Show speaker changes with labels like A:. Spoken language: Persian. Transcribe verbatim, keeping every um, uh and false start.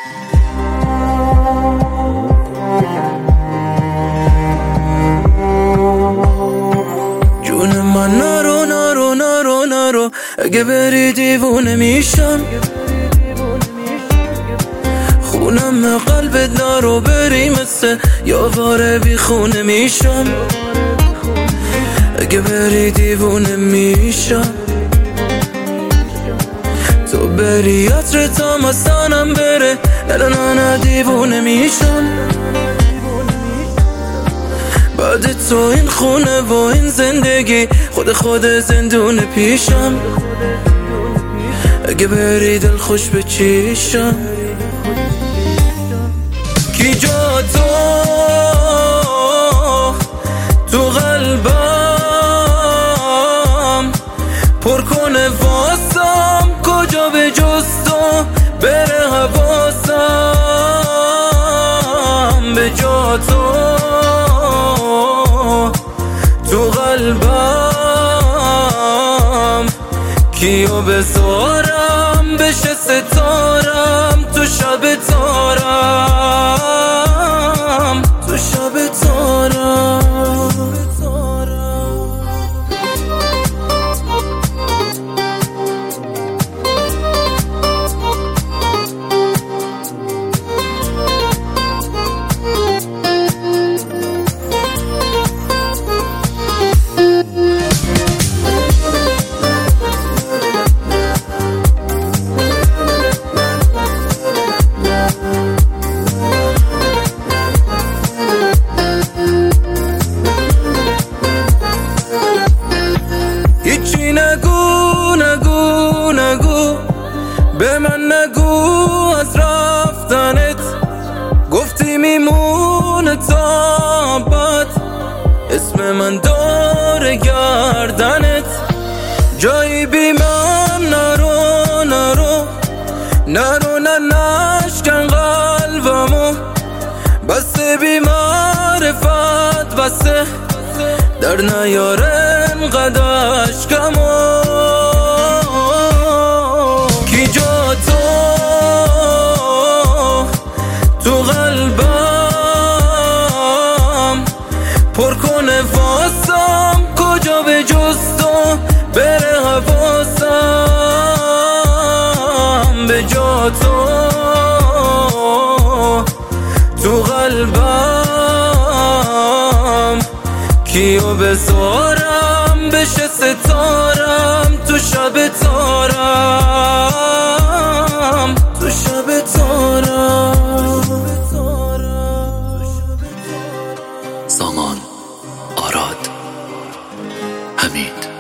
A: جون من نرو نرو نرو نرو، اگه بری دیوونه میشم. خونم قلبت نرو، بری مثل یاواره بی خونه میشم. اگه بری دیوونه میشم، تو بری عطر تا مستانم بره. نه نه نه دیوونه میشم. بعد تو این خونه و این زندگی، خود خود زندون پیشم. اگه بری دل خوش بچیشم. کی جا تو تو قلبم پر کنه واسم، کجا به جز تو بره حواسم. به جا تو تو قلبم، کیو بذارم بشه ستارم تو شب تارم، تو شب تارم. نگو نگو نگو به من نگو از رفتنت، گفتی میمونه تا ابد. اسم من داره گردنت، جایی بی من نرو نرو نرو، نه نشکن قلبمو. بسه بی معرفت بسه، در نیارن قدشکمو. کی جا تو تو قلبم پر کنه واسم، کجا به جز تو بره حواسم. به جا تو تو قلبم، کیو بذارم بشه ستارم تو شب تارم، تو شب تارم.
B: سامان، آراد، حمید.